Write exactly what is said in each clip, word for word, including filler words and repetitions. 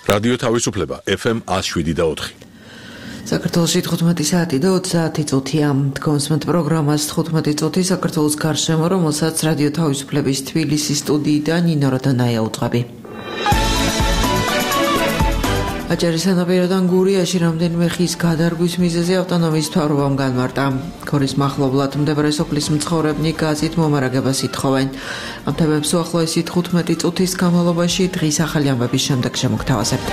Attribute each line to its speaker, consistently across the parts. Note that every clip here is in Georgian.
Speaker 1: რადიო თავისუფლება ეფ ემ one oh seven და four.
Speaker 2: საქართველოში თხუთმეტი საათი და ოცდაათი წუთია. კონსმენტ პროგრამას თხუთმეტი წუთი საქართველოს გარშემო, რომელსაც რადიო თავისუფლების თბილისის სტუდიიდან ნინო როდანაია უძღვები. აჭარის სანაპიროდან გურიაში რამდენიმე ხის გადარგვის მიზეზი ავტონომიის მთავრობამ განმარტა. ქორის მახლობლად მდებარე სოფლის მცხოვრებნი გაზით მომარაგებას ითხოვენ. ამ თემებს უახლოესი თხუთმეტი წუთის განმავლობაში დღის ახალი ამბების შემდეგ შემოგთავაზებთ.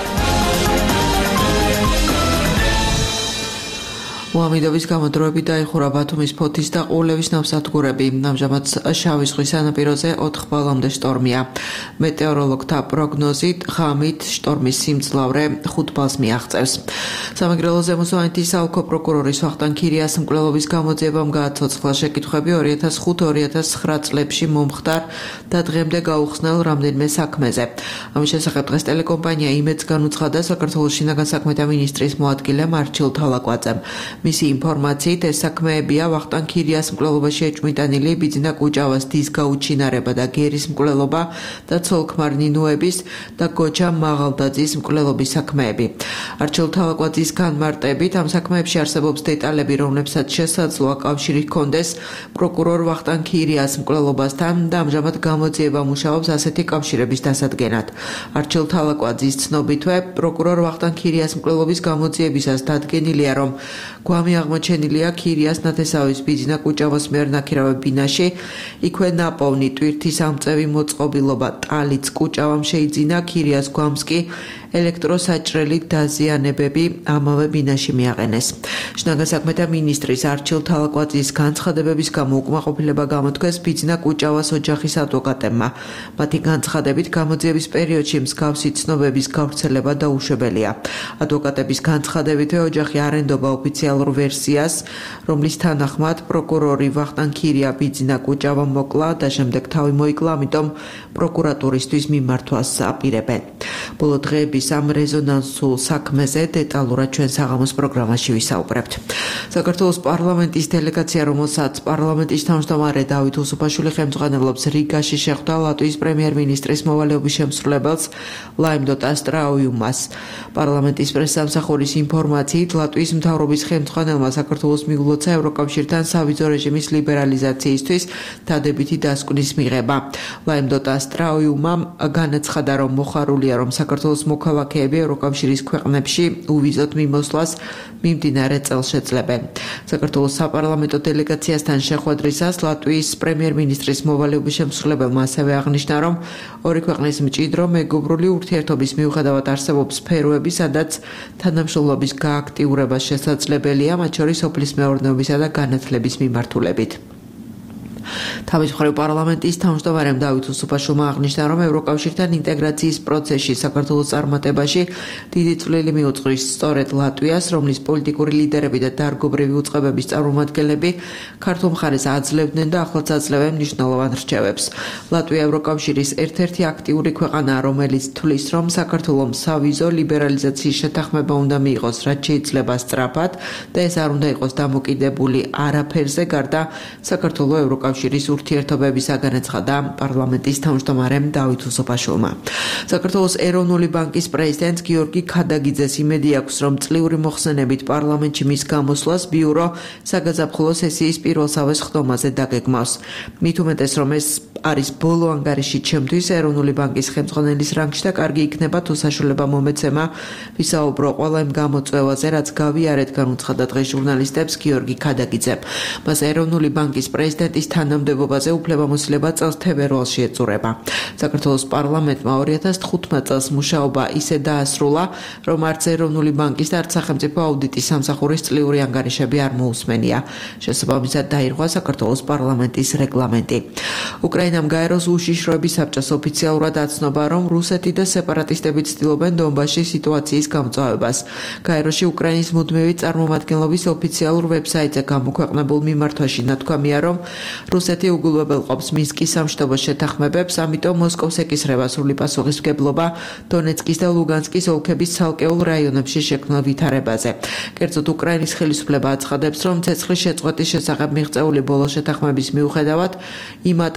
Speaker 2: უამიდობის გამოდროებით დაიხურა ბათუმის ფოთის და ყულევის ნავსადგურები. ამჟამად შავი ზღვის სანაპიროზე ოთხ ბალამდე შტორმია. მეტეოროლოგთა პროგნოზით ღამით შტორმის სიმძლავრე ხუთ ბალს მიაღწევს. სამეგრელო ზემოსვანეთის საოლქო პროკურორის ვახტანგ ქირიას მკვლელობის გამოძიებამ გააცოცხლა შეკითხვები ორი ათას ხუთი ორი ათას ცხრა წლებში მომხდარ და დღემდე გაუხსნელ რამდენიმე საქმეზე. ამის შესახებ დღეს ტელეკომპანია იმედს განუცხადა საქართველოს შინაგან საქმეთა მინისტრის მოადგილე მარჩილ თალაკვაძემ. მისი ინფორმაციით ეს საქმეებია ვახტანგ ქირიას მკვლელობაში ეჭვმიტანილი ბიძინა კუჭავას დის გაუჩინარება და გერის მკვლელობა და ცოლ-ქმარ ნინოების და გოჯა მაღალდაძის მკვლელობის საქმეები. არჩილ თალაკვაძის განმარტებით ამ საქმეებში არსებობს დეტალები, რომლებსაც შესაძლოა კავშირი ჰქონდეს პროკურორ ვახტანგ ქირიას მკვლელობასთან და ამჟამად გამოძიება მუშაობს ასეთი კავშირების დასადგენად. არჩილ თალაკვაძის ცნობითვე პროკურორ ვახტანგ ქირიას მკვლელობის გამოძიებისას დადგენილია, რომ გვამი აღმოჩენილია ქირიას ნათესავის ბიძინა კუჭავას მიერ ნაქირავე ბინაში, იქვე ნაპოვნი ტვირთის ამწევი მოწყობილობა ტალიც კუჭავამ შეიძინა, ქირიას გვამს კი ელექტროსაჭრელით დაზიანებები ამავე ბინაში მიაყენეს. შინაგან საქმეთა მინისტრის არჩილ თალაკვაძის განცხადებების გამო უკმაყოფილება გამოთქვეს ბიძინა კუჭავას ოჯახის ადვოკატებმა. მათი განცხადებით გამოძიების პერიოდში მსგავსი ცნობების გავრცელება დაუშვებელია. ადვოკატების განცხადებითვე ოჯახი არ ენდობა ოფიციალურ ვერსიას, რომლის თანახმად პროკურორი ვახტანგ ქირია ბიძინა კუჭავა მოკლა და შემდეგ თავი მოიკლა, ამიტომ პროკურატურისთვის მიმართვას აპირებენ. ბოლო დღეების ამ რეზონანსულ საქმეზე დეტალურად ჩვენ საღამოს პროგრამაში ვისაუბრებთ. საქართველოს პარლამენტის დელეგაცია, რომელსაც პარლამენტის თავმჯდომარე დავით უსუფაშვილი ხელმძღვანელობს, რიგაში შეხვდა ლატვიის პრემიერ-მინისტრის მოვალეობის შემსრულებელს ლაიმდოტ ასტრაუიუმას. პარლამენტის პრესსამსახურის ინფორმაციით ლატვიის მთავრობის ხელმძღვანელმა საქართველოს მიულოცა ევროკავშირთან სავიზო რეჟიმის ლიბერალიზაციისთვის დადებითი დასკვნის მიღება. ლაიმდოტ ასტრაუიუმამ განაცხადა, რომ მოხარულია, რომ საქართველოს მოქალაქეები ევროკავშირის ქვეყნებში უვიზოთ მიმოსვლას მიმდინარე წელს შეძლებენ. საქართველოს საპარლამენტო დელეგაციასთან შეხვედრისას ლატვიის პრემიერ-მინისტრის მოვალეობის შემსრულებელმა ასევე აღნიშნა, რომ ორი ქვეყნის მჭიდრო მეგობრული ურთიერთობის მიუხედავად არსებობს სფეროები, სადაც თანამშრომლობის გააქტიურება შესაძლებელია, მათ შორის სოფლის მეურნეობისა და განათლების მიმართულებით. თავის მხრივ პარლამენტის თავმჯდომარემ დავით უსუფაშვილმა აღნიშნა, რომ ევროკავშირთან ინტეგრაციის პროცესში საქართველოს წარმატებაში დიდი წვლილი მიუძღვის სწორედ ლატვიას, რომლის პოლიტიკური ლიდერები და დარგობრივი უწყებების წარმომადგენლები ქართულ მხარეს აძლევდნენ და ახლაც აძლევენ მნიშვნელოვან რჩევებს. ლატვია ევროკავშირის ერთ-ერთი აქტიური ქვეყანაა, რომელიც თვლის, რომ საქართველოს სავიზო ლიბერალიზაციის შეთანხმება უნდა მიიღოს, რაც შეიძლება სწრაფად და ეს არ უნდა იყოს დამოკიდებული არაფერზე, გარდა საქართველოს ევროკავშირის ურთიერთობებისა, განაცხადა პარლამენტის თავმჯდომარემ დავით უსუფაშვილმა. საქართველოს ეროვნული ბანკის პრეზიდენტს გიორგი ქადაგიძეს იმედი აქვს, რომ წლიური მოხსენებით პარლამენტში მის გამოსვლას ბიურო საგაზაფხულო სესიის პირველსავე ხდომაზე დაგეგმავს. მით უმეტეს, რომ ეს არის ბოლო ანგარიში ჩემთვის ეროვნული ბანკის ხელმძღვანელის რანგში და კარგი იქნება თუ საშუალება მომეცემა ვისაუბრო ყველა იმ გამოწვევაზე, რაც გავიარეთ, განუცხადა დღეს ჟურნალისტებს გიორგი ქადაგიძემ. მას ეროვნული ბანკის პრეზიდენტის თანამდებობაზე უფლებამოსილება წელს თებერვალში ეწურება. საქართველოს პარლამენტმა ორი ათას თხუთმეტ წელს მუშაობა ისე დაასრულა, რომ არც ეროვნული ბანკის და არც სახელმწიფო აუდიტის სამსახურის წლიური ანგარიშები არ მოусმენია. შესაბამისად დაირღვა საქართველოს პარლამენტის რეგლამენტი. უკრაინამ გაეროს უშიშროების საბჭოს ოფიციალურად აცნობა, რომ რუსეთი და სეპარატისტები ცდილობენ დონბასში სიტუაციის გამწვავებას. გაეროში უკრაინის მუდმივი წარმომადგენლობის ოფიციალურ ვებსაიტზე გამოქვეყნებულ მიმართვაში ნათქვამია, რომ რუსეთი უგულვებელყოფს მინსკის სამშვიდობო შეთანხმებებს, ამიტომ მოსკოვს ეკისრება სრული პასუხისმგებლობა დონეცკის და ლუგანსკის ოლქების ცალკეულ რაიონებში შექმნილ ვითარებაზე. კერძოდ უკრაინის ხელისუფლება აცხადებს, რომ ცეცხლის შეწყვეტის შესახებ მიღწეული ბოლო შეთანხმების მიუხედავად იმატა უკრაინის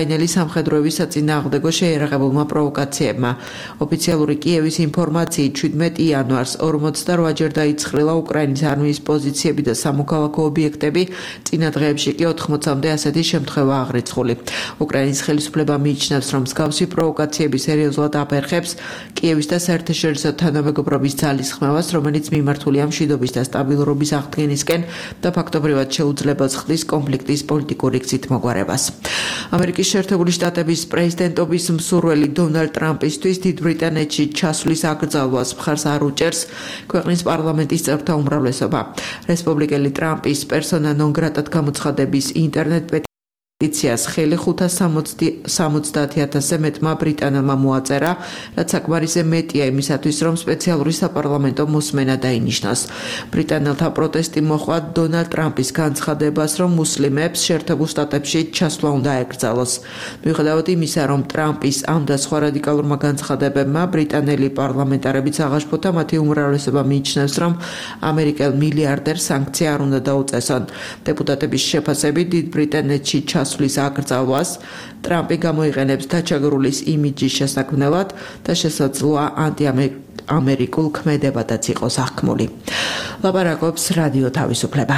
Speaker 2: უკრაინელი სამხედროების საწინააღმდეგო შეიარაღებულმა პროვოკაციებმა. ოფიციალური კიევის ინფორმაციით შვიდმეტი იანვარს ორმოცდარვაჯერ დაიცხრილა უკრაინის არმიის პოზიციები და სამოქალაქო ობიექტები, წინა დღეებში კი ოთხმოცამდე ასეთი შემთხვევა აღრიცხული. უკრაინის ხელისუფლება მიიჩნევს, რომ მსგავსი პროვოკაციები სერიოზულად აფერხებს კიევის და საერთაშორისო თანამეგობრობის ძალის ხმევას, რომელიც მიმართულია მშვიდობის და სტაბილურობის აღდგენისკენ და ფაქტობრივად შეუძლებელს ხდის კონფლიქტის პოლიტიკური გზით მოგვარებას. ამერიკის შეერთებული შტატების პრეზიდენტობის მსურველი დონალდ ტრამპისთვის დიდ ბრიტანეთში ჩასვლის აკრძალვას მხარს არ უჭერს ქვეყნის პარლამენტის წევრთა უმრავლესობა. რესპუბლიკელი ტრამპის პერსონა ნონ გრატად გამოცხადების ინტერნეტ პეტიციას ხელი ხუთას სამოცდაათი ათასზე მეტმა ბრიტანელმა მოაწერა, რაც საკმარისზე მეტია იმისათვის, რომ სპეციალური საპარლამენტო მოსმენა დაინიშნოს. ბრიტანელთა პროტესტი მოჰყვა დონალდ ტრამპის განცხადებას, რომ მუსლიმებს შეერთებულ შტატებში ჩასვლა უნდა ეკრძალოს. მიუხედავად იმისა, რომ ტრამპის ამ და სხვა რადიკალურმა განცხადებებმა ბრიტანელი პარლამენტარებიც აღაშფოთა, მათი უმრავლესობა მიიჩნევს, რომ ამერიკელ მილიარდერს სანქცია არ უნდა დაუწესონ. დეპუტატების შეფასებით დიდ ბრიტანეთში ჩასვლის აკრძალვას ტრამპი გამოიყენებს დაჩაგრულის იმიჯის შესაქმნელად და შესაძლოა ანტიამერიკულ ქმედებადაც იყოს აღქმული. ლაპარაკობს რადიო თავისუფლება.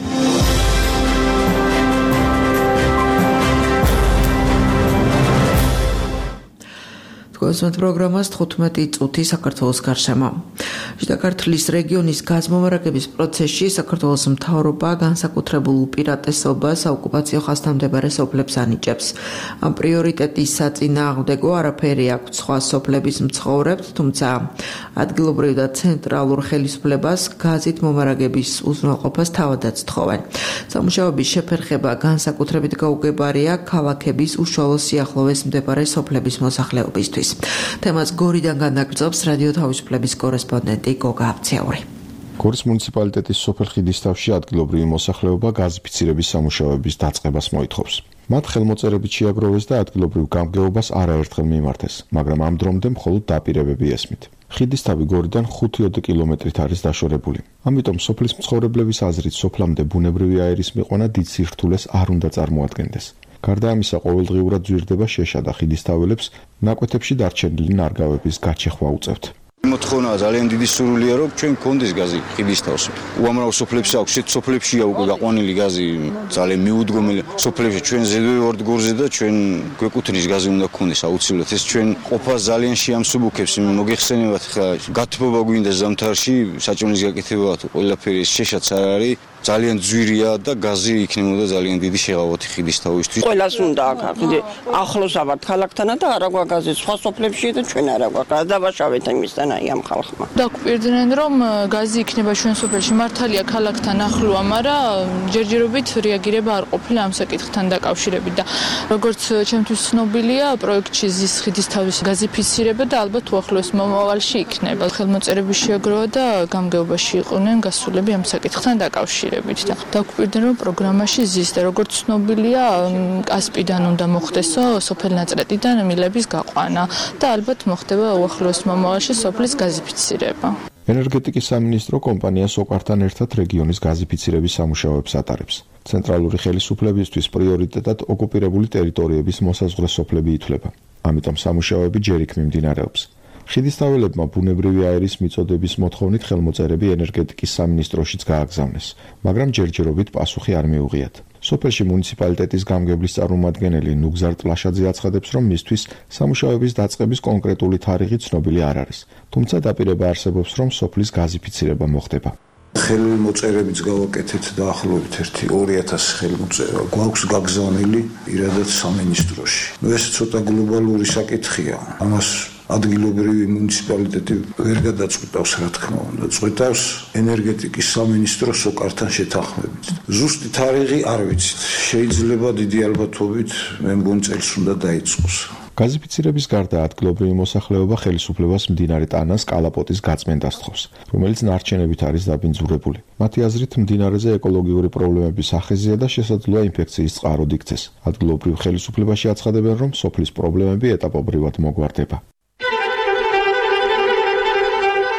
Speaker 2: გასვათ პროგრამას თხუთმეტი წუთი საქართველოს გარშემო. შიდა ქართლის რეგიონის გაზმომარაგების პროცესში საქართველოს მთავრობა განსაკუთრებულ უპირატესობას საოკუპაციო ხაზთან სოფლებს ანიჭებს. ამ პრიორიტეტის საწინააღმდეგო არაფერი აქვს სხვა სოფლების მცხოვრებთ, თუმცა ადგილობრივ და ცენტრალურ ხელისუფლებას გაზით მომარაგების უზრუნველყოფას თავადაც თხოვენ. სამუშაოების შეფერხება განსაკუთრებით გაუგებარია ქალაქების უშუალო სიახლოვეს მდებარე სოფლების მოსახლეობისთვის. თემას გორიდან განაგრძობს რადიო თავისუფლების კორესპონდენტი გოგა აბციური.
Speaker 3: გორის მუნიციპალიტეტის სოფელ ხიდისთავში ადგილობრივი მოსახლეობა გაზიფიცირების სამუშაოების დაწყებას მოითხოვს. მათ ხელმოწერებით შეაგროვეს და ადგილობრივ გამგეობას არაერთხელ მიმართეს, მაგრამ ამ დრომდე მხოლოდ დაპირებები ესმით. ხიდისთავი გორიდან ხუთი კილომეტრით არის დაშორებული. ამიტომ სოფლის მცხოვრებლების აზრით სოფლამდე ბუნებრივი აირის მიყონა დიდ სირთულეს არ უნდა წარმოადგენდეს. გარდა ამისა, ყოველდღიურად ძვირდება შეშა და ხიდისთაველებს ნაკვეთებში დარჩენილი ნარგავების გაჩეხვა უწევთ.
Speaker 4: მოთხოვნა ძალიან დიდი სურვილია, რომ ჩვენ გქონდეს გაზი ხიდისთავში. უამრავ სოფლებში აქვს, შეთ სოფლებშია უკვე გაყვანილი გაზი, ძალიან მიუდგომელი. სოფლებში ჩვენ ზედვე ვართ გორზე და ჩვენ გვეკუთვნის გაზი უნდა გქონდეს აუცილებლად. ეს ჩვენ ყოფას ძალიან შეამსუბუქებს. მოგეხსენებათ, ხა გათბობა გვინდა ზამთარში, საჭმელის გაკეთება თუ ყველაფერი შეშაც არ არის. ძალიან ძვირია და გაზი იქნებოდა ძალიან დიდი შეღავათი ხიდისთავისთვის.
Speaker 5: ყველას უნდა აქ ახლოს ავართ ქალაქთანა და არა გვაგაზი სხვა სოფლებში და ჩვენ არა გვაგაზ დაბაშავეთ იმისთან აი ამ ხალხმა.
Speaker 6: დაგვირდნენ რომ გაზი იქნება ჩვენ სოფელში მართალია ქალაქთან ახლოა, მაგრამ ჯერჯერობით რეაგირება არ ყოფილა ამ საკითხთან დაკავშირებით და როგორც ჩემთვის ცნობილია, პროექტში ზის ხიდისთავის გაზიფიცირება და ალბათ უახლოეს მომავალში იქნება. ხელმოწერების შეაგროვა და გამგეობაში იყვნენ გასულები ამ საკითხთან დაკავშირებით. და დაგვირდნენ რომ პროგრამაში ზის და როგორც ცნობილია კასპიდან უნდა მოხდესო სოფელ ნაწილიდან მილების გაყვანა და ალბათ მოხდება უახლოეს მომავალში სოფლის გაზიფიცირება.
Speaker 3: ენერგეტიკის სამინისტრო კომპანია სოკართან ერთად რეგიონის გაზიფიცირების სამუშაოებს ატარებს. ცენტრალური ხელისუფლებისთვის პრიორიტეტად ოკუპირებული ტერიტორიების მოსაზღვრე სოფლები ითვლება. ამიტომ სამუშაოები ჯერ იქ მიმდინარეობს. ხიდისთაველებმა ბუნებრივი აირის მიწოდების მოთხოვნით ხელმოწერები ენერგეტიკის სამინისტროშიც გააგზავნეს, მაგრამ ჯერჯერობით პასუხი არ მიუღიათ. სოფელში მუნიციპალიტეტის გამგებლის წარმომადგენელი ნუგზარ ტლაშაძე აცხადებს, რომ მისთვის სამუშაოების დაწყების კონკრეტული თარიღი ცნობილი არ არის, თუმცა დაპირება არსებობს, რომ სოფლის გაზიფიცირება მოხდება.
Speaker 7: ხელმოწერებიც გავაკეთეთ დაახლოებით ერთი ორი ათასი ხელმოწერა გვაქვს გაგზავნილი პირადად სამინისტროში. ეს ცოტა გლობალური საკითხია. ამას ადგილობრივი მუნიციპალიტეტი ვერ გადაწყვეტავს, რა თქმა უნდა. წყვეტავს ენერგეტიკის სამინისტრო სოკართან შეთანხმებით. ზუსტი თარიღი არ ვიცით. შეიძლება დიდი ალბათობით მე მგონი წელს უნდა დაიწყოს.
Speaker 3: გაზიფიცირების გარდა ადგილობრივი მოსახლეობა ხელისუფლებას მდინარე ტანას კალაპოტის გაწმენდას თხოვს, რომელიც ნარჩენებით არის დაბინძურებული. მათი აზრით მდინარეზე ეკოლოგიური პრობლემების ახეზია და შესაძლოა ინფექციის წყაროდ იქცეს. ადგილობრივ ხელისუფლებაში აცხადებენ, რომ სოფლის პრობლემები ეტაპობრივად მოგვარდება.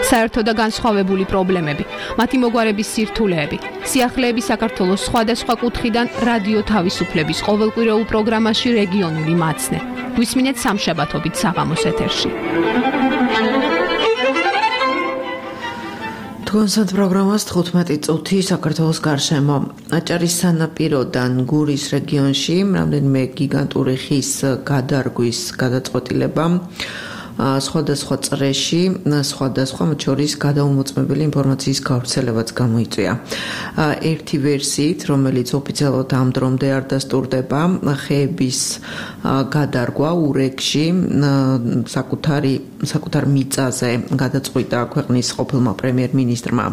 Speaker 8: საერთო და განსხვავებული პრობლემები, მათი მოგვარების სირთულეები, სიახლეები საქართველოს სხვადასხვა კუთხიდან რადიო თავისუფლების ყოველკვირეულ პროგრამაში რეგიონული მაცნე. გვისმინეთ სამშაბათობით საღამოს ეთერში.
Speaker 2: თქვენსად პროგრამას თხუთმეტი წუთი საქართველოს გარშემო. აჭარის სანაპიროდან გურის რეგიონში რამდენიმე გიგანტური ხის გადარგვის გადაწყვეტილება სხვადასხვა წრეში, სხვადასხვა მათ შორის გადაუმოწმებელი ინფორმაციის გავრცელებაც გამოიწვია. ერთი ვერსიით, რომელიც ოფიციალურად ამ დრომდე არ დასტურდება, ხეების გადარგვა ურეკში საკუთარი საკუთარ მიწაზე გადაწყვიტა ქვეყნის ყოფილმა პრემიერ-მინისტრმა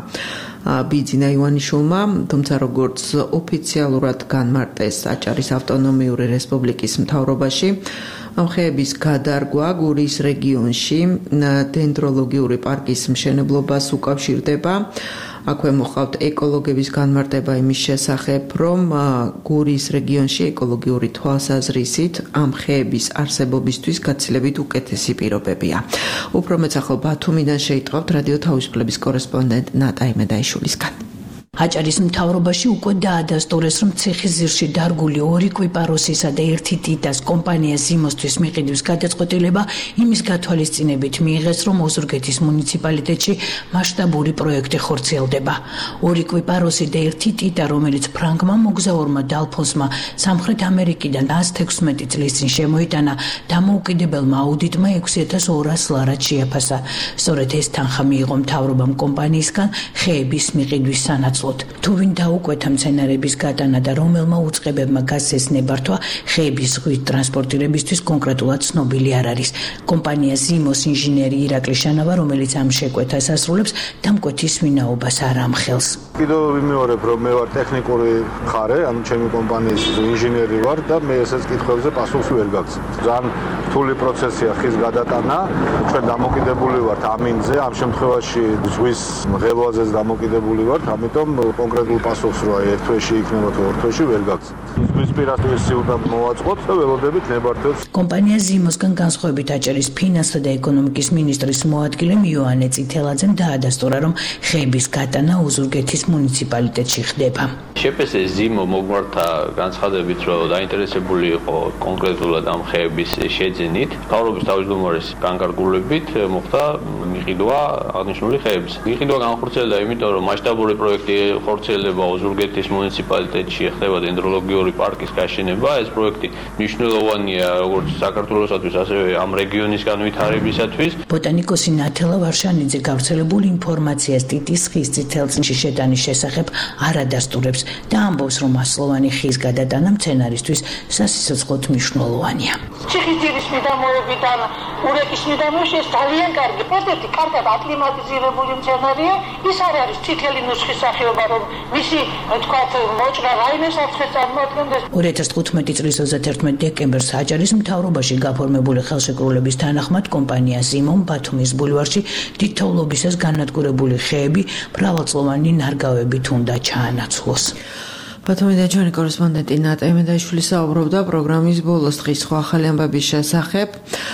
Speaker 2: ბიძინა ივანიშვილმა, თუმცა როგორც ოფიციალურად განმარტეს აჭარის ავტონომიური რესპუბლიკის მთავრობაში, ამ ხეების გადარგვა გურის რეგიონში დენდროლოგიური პარკის მშენებლობას უკავშირდება. აქვე მოყავთ ეკოლოგების განმარტება იმის შესახებ, რომ გურის რეგიონში ეკოლოგიური თვალსაზრისით ამ ხეების არსებობისთვის გაცილებით უკეთესი პირობებია. უფრო მეც ახლა ბათუმიდან შეიტყავთ რადიო თავისუფლების კორესპონდენტ ნატა იმედაიშვილისგან.
Speaker 9: აჭარის მთავრობაში უკვე დაადასტურეს, რომ ციხის ძირში დარგული ორი კვიპაროსისა და ერთი ტიტას კომპანია ზიმოსთვის მიყიდვის გადაწყვეტილება იმის გათვალისწინებით მიიღეს, რომ ოზურგეთის მუნიციპალიტეტში მასშტაბური პროექტი ხორციელდება. ორი კვიპაროსი და ერთი ტიტა, რომელიც ფრანგმა მოგზაურმა დალფონსმა სამხრეთ ამერიკიდან ას თექვსმეტი წლის წინ შემოიტანა, დამოუკიდებელმა აუდიტმა ექვსი ათას ორას ლარად შეაფასა. სწორედ ეს თანხა მიიღო მთავრობამ კომპანიისგან ხეების მიყიდვის სანაცვლოდ. თუ ვინ დაუკვეთა მცენარეების გატანა და რომელმა უწყებებმა გასცეს ნებართვა, ხეების ზღვით ტრანსპორტირებისთვის კონკრეტულად ცნობილი არ არის. კომპანია ზიმოს ინჟინერი ირაკლი შანავა, რომელიც ამ შეკვეთას ასრულებს, დამკვეთის ვინაობას არ ამხელს.
Speaker 10: კიდევ ვიმეორებ, რომ მე ვარ ტექნიკური მხარე, ანუ ჩემი კომპანიის ინჟინერი ვარ და მე ესეც კითხვებზე პასუხს ვერ გაქვს. ძალიან რთული პროცესია ხის გადატანა, ჩვენ დამოკიდებული ვართ ამინზე, ამ შემთხვევაში ზღვის მღელვაზეც დამოკიდებული ვართ, ამიტომ კონკრეტულ პასუხს რა ერთ თვეში იქნება თუ ორ თვეში ვერ გაქვს. ზღვის პირას სიუტად მოვაწყოთ და ველოდებით ნებართვებს.
Speaker 9: კომპანია ზიმოსგან განსხვავებით აჭარის ფინანსთა და ეკონომიკის მინისტრის მოადგილემ იოანე წითელაძემ დაადასტურა, რომ ხეების გატანა ოზურგეთის მუნიციპალიტეტში ხდება.
Speaker 11: შეფესე ზიმო მოგმართა განცხადებით, რომ დაინტერესებული იყო კონკრეტულად ამ ხეების შეძენით, მთავრობის თავმჯდომარის განკარგულებით მოხდა მიყიდვა აღნიშნული ხეების. მიყიდვა განხორციელდა იმიტომ, რომ მასშტაბური პროექტი ხორციელდება ოზურგეთის მუნიციპალიტეტში, ხდება დენდროლოგიური პარკის გაშენება. ეს პროექტი მნიშვნელოვანია როგორც საქართველოსათვის, ასევე ამ რეგიონის განვითარებისათვის.
Speaker 9: ბოტანიკოსი ნათელა ვარშანიძე გავრცელებულ ინფორმაციას ტიტის ხის წითელწინში შეტანის შესახებ არ ადასტურებს და ამბობს, რომ ასლოვანი ხის გადატანა მცენარისთვის სასიცოცხლოდ მნიშვნელოვანია.
Speaker 12: ციხის ძირის მიდამოებიდან ურეკის მიდამოში ეს ძალიან კარგი პროექტი, კარგად აკლიმატიზირებული მცენარეა. ის არ არის წითელი ნუსხის სახეობა, რომ მისი თქვათ მოჭრა რაიმე საფრთხეს წარმოადგენდეს.
Speaker 9: ორი ათას თხუთმეტი წლის ოცდაერთმეტი დეკემბერს აჭარის მთავრობაში გაფორმებული ხელშეკრულების თანახმად კომპანია ზიმომ ბათუმის ბულვარში დიდთოვლობისას განადგურებული ხეები მრავალწლოვანი ნარგავებით უნდა ჩაანაცვლოს.
Speaker 2: ბათუმიდან ჩვენი კორესპონდენტი ნატა იმედაიშვილი საუბრობდა პროგრამის ბოლოს დღის სხვა ახალი ამბების შესახებ.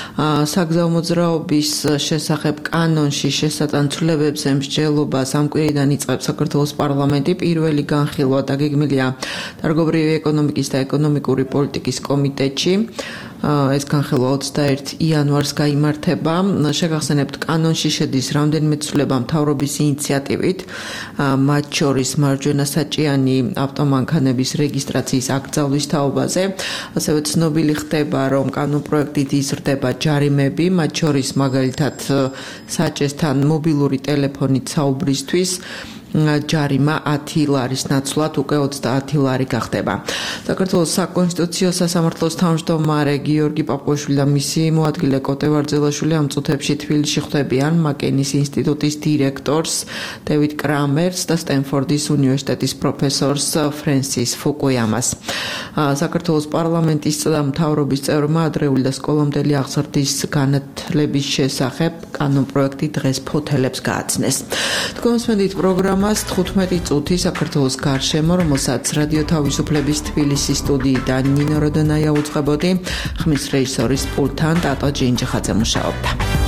Speaker 2: საგზაო მოძრაობის შესახებ კანონში შესატანცვლებებზე მსჯელობას ამ კვირიდან იწყებს საქართველოს პარლამენტი. პირველი განხილვა დაგეგმილია დარგობრივი ეკონომიკის და ეკონომიკური პოლიტიკის კომიტეტში. ეს განხილვა ოცდაერთი იანვარს გაიმართება. შეგახსენებთ, კანონში შედის რამდენიმე ცვლილება მთავრობის ინიციატივით, მათ შორის მარჯვენა საჭიანი ავტომანქანების რეგისტრაციის აკრძალვის თაობაზე. ასევე ცნობილი ხდება, რომ კანონპროექტით იზრდება ჯარიმები, მათ შორის მაგალითად საჭესთან მობილური ტელეფონით საუბრისთვის ჯარიმა ათი ლარის ნაცვლად უკვე ოცდაათი ლარი გახდება. საქართველოს საკონსტიტუციო სასამართლოს თავმჯდომარე გიორგი პაპუაშვილი და მისი მოადგილე კოტე ვარძელაშვილი ამ წუთებში თბილისში ხვდებიან მაკენის ინსტიტუტის დირექტორს დევიდ კრამერს და სტენფორდის უნივერსიტეტის პროფესორს ფრენსის ფუკუიამას. საქართველოს პარლამენტის და მთავრობის წევრმა ადრეული და სკოლამდელი აღზრდის განათლების შესახებ კანონპროექტი დღეს ფოთელებს გააცნეს. თქვენ მოსმენთ პროგრამას თხუთმეტი წუთი საქართველოს გარშემო, რომელსაც რადიო თავისუფლების თბილისის სტუდიიდან ნინო როდონაია უწყებოდი, ხმის რეჟისორის პულტთან ტატო ჯინჯიხაძე მუშაობდა.